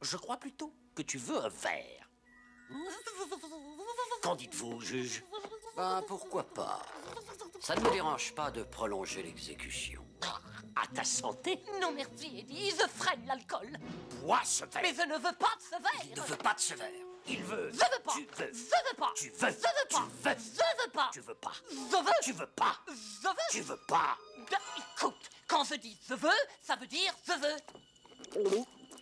Je crois plutôt que tu veux un verre. Qu'en dites-vous, juge? Ben, pourquoi pas? Ça ne me dérange pas de prolonger l'exécution. À ta santé? Non merci, Eddie, je freine l'alcool. Bois ce verre. Mais je ne veux pas de ce verre. Il ne veut pas de ce verre. Il veut. Je veux pas. Tu veux. Je veux pas. Tu veux. Je veux pas. Tu veux. Je veux pas. Tu veux pas. Je veux. Tu veux pas. Je veux. Tu veux pas. Écoute, quand je dis je veux, ça veut dire je veux.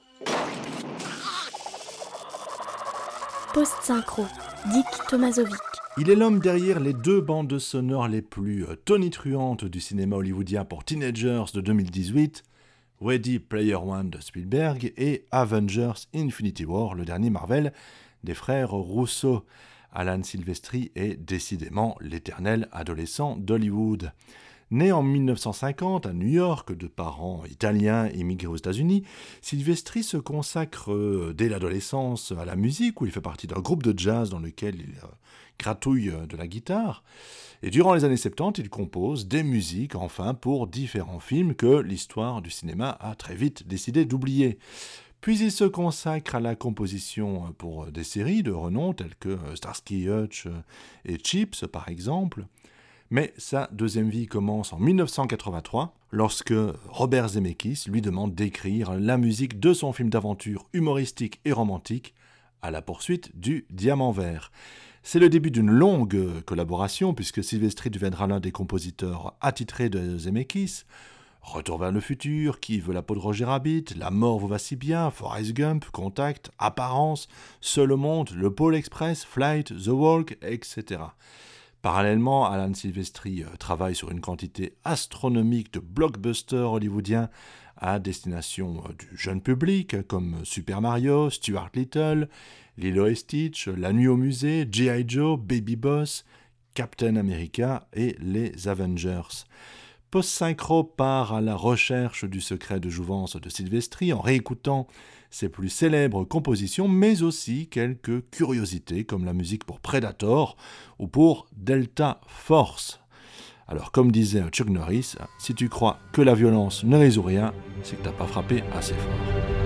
Post-synchro, Dick Tomasovic. Il est l'homme derrière les deux bandes sonores les plus tonitruantes du cinéma hollywoodien pour teenagers de 2018, Ready Player One de Spielberg et Avengers Infinity War, le dernier Marvel des frères Russo. Alan Silvestri est décidément l'éternel adolescent d'Hollywood. Né en 1950 à New York de parents italiens émigrés aux États-Unis, Silvestri se consacre dès l'adolescence à la musique, où il fait partie d'un groupe de jazz dans lequel il gratouille de la guitare. Et durant les années 70, il compose des musiques, enfin, pour différents films que l'histoire du cinéma a très vite décidé d'oublier. Puis il se consacre à la composition pour des séries de renom telles que Starsky Hutch et Chips, par exemple. Mais sa deuxième vie commence en 1983, lorsque Robert Zemeckis lui demande d'écrire la musique de son film d'aventure humoristique et romantique, À la poursuite du diamant vert. C'est le début d'une longue collaboration, puisque Silvestri deviendra l'un des compositeurs attitrés de Zemeckis. Retour vers le futur, Qui veut la peau de Roger Rabbit, La mort vous va si bien, Forrest Gump, Contact, Apparence, Seul au monde, Le Pôle Express, Flight, The Walk, etc. Parallèlement, Alan Silvestri travaille sur une quantité astronomique de blockbusters hollywoodiens à destination du jeune public, comme Super Mario, Stuart Little, Lilo et Stitch, La nuit au musée, G.I. Joe, Baby Boss, Captain America et les Avengers. Post-synchro part à la recherche du secret de jouvence de Silvestri en réécoutant ses plus célèbres compositions, mais aussi quelques curiosités comme la musique pour Predator ou pour Delta Force. Alors comme disait Chuck Norris, si tu crois que la violence ne résout rien, c'est que t'as pas frappé assez fort.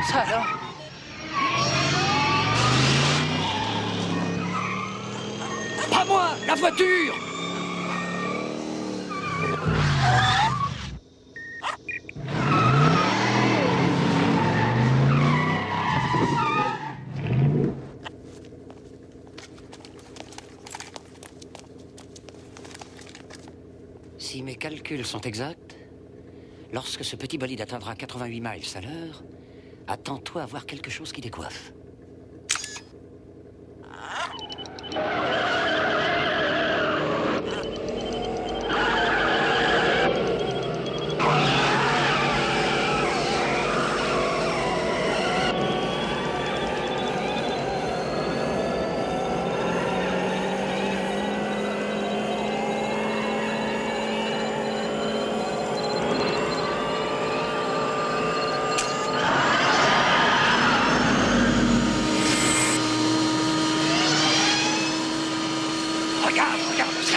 Ça alors? Pas moi, la voiture! Si mes calculs sont exacts, lorsque ce petit bolide atteindra 88 miles à l'heure, attends-toi à voir quelque chose qui décoiffe. Regarde ça!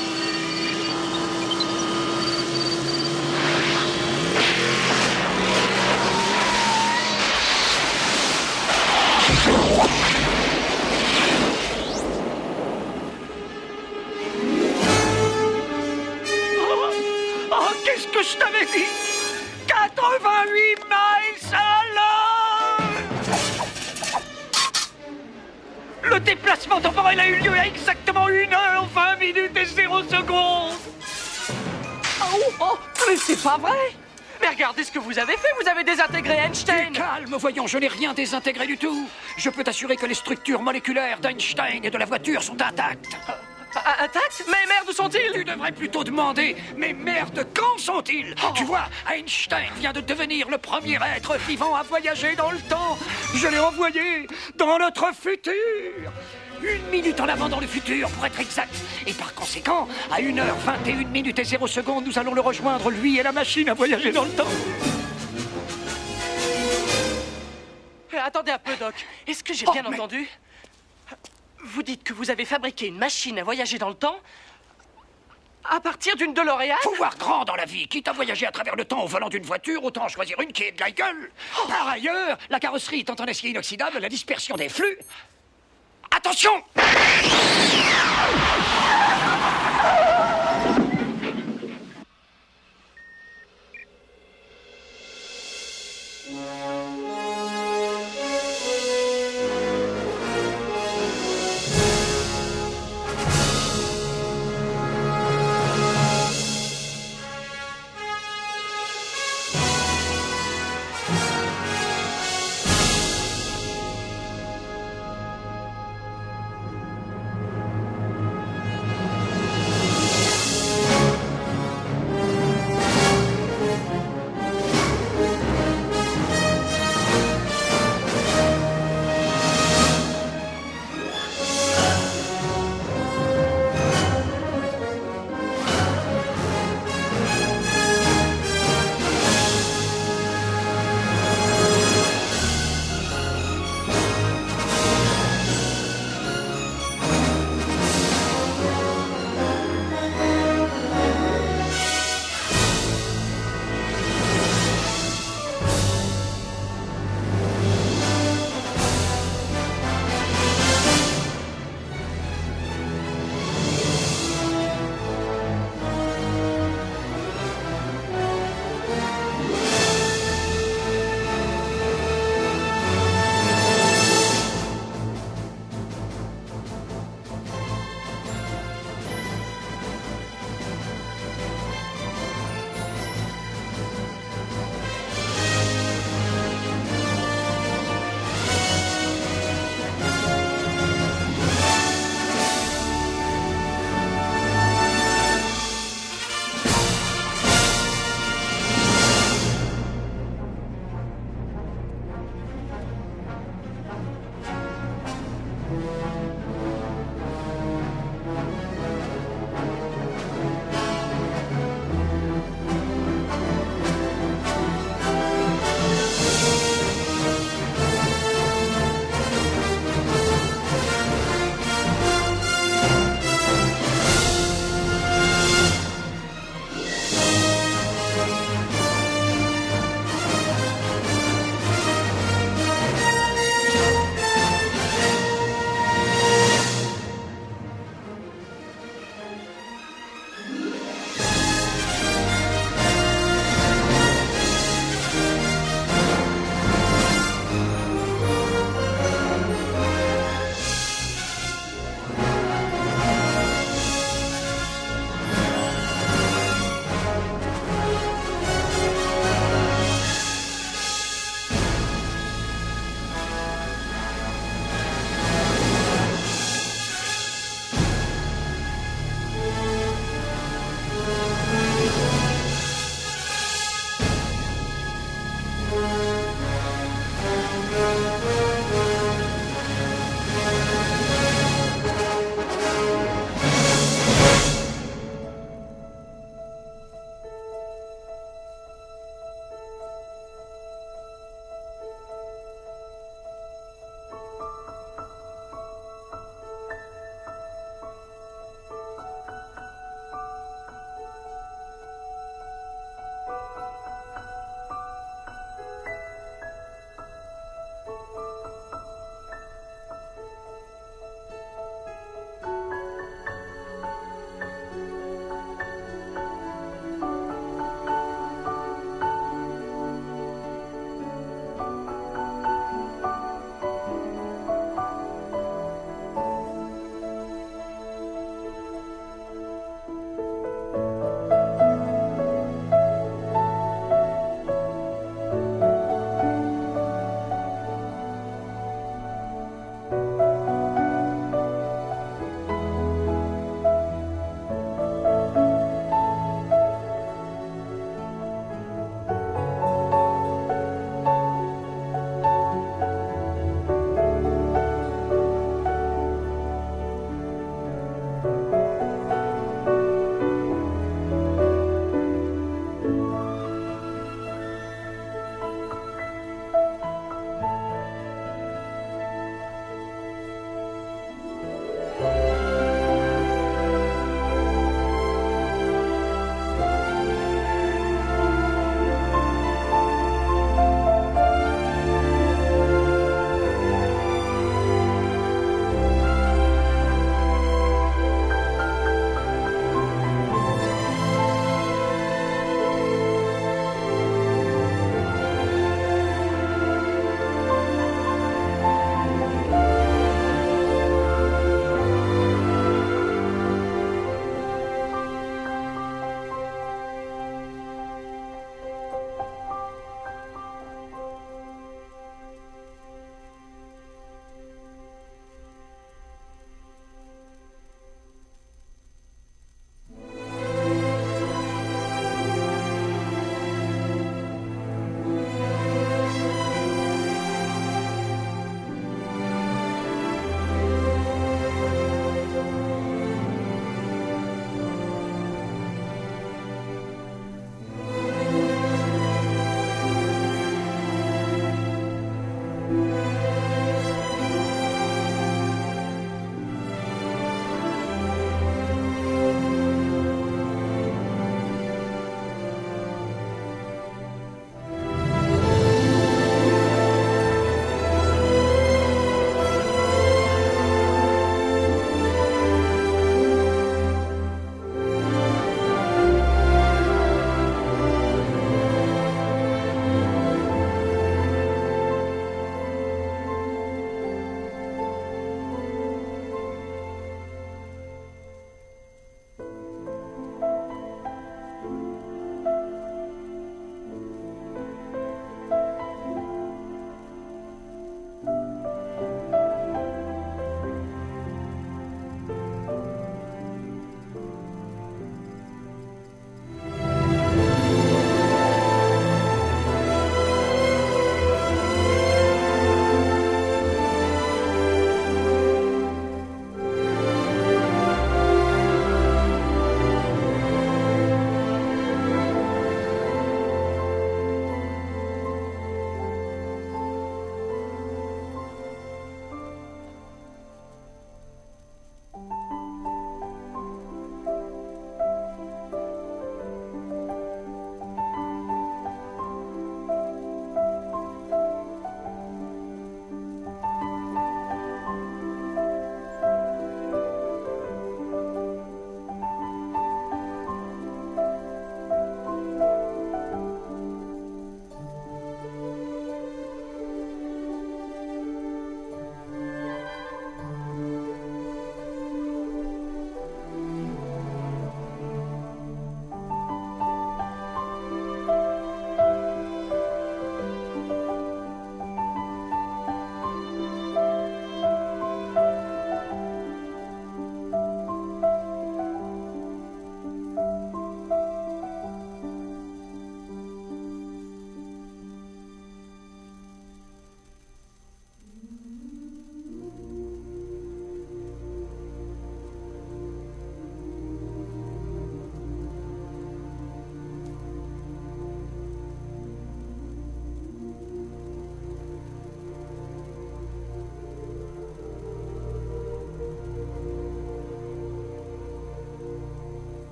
Oh, qu'est-ce que je t'avais dit? 88 miles à l'heure! Le déplacement temporel a eu lieu à exactement 1 heure, 20 minutes et 0 secondes! Oh, mais c'est pas vrai! Mais regardez ce que vous avez fait, vous avez désintégré Einstein! Calme, voyons, je n'ai rien désintégré du tout. Je peux t'assurer que les structures moléculaires d'Einstein et de la voiture sont intactes. Intact? Mais merde, où sont-ils? Tu devrais plutôt demander, mais merde, quand sont-ils? Tu vois, Einstein vient de devenir le premier être vivant à voyager dans le temps. Je l'ai envoyé dans notre futur. 1 minute en avant dans le futur, pour être exact. Et par conséquent, à 1h21 minutes et 0 secondes, nous allons le rejoindre, lui et la machine à voyager dans le temps. Attendez un peu, Doc. Est-ce que j'ai bien entendu? Vous dites que vous avez fabriqué une machine à voyager dans le temps à partir d'une DeLorean? Faut voir grand dans la vie. Quitte à voyager à travers le temps au volant d'une voiture, autant en choisir une qui ait de la gueule. Par ailleurs, la carrosserie étant en acier inoxydable, la dispersion des flux... Attention!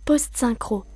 Post-synchro,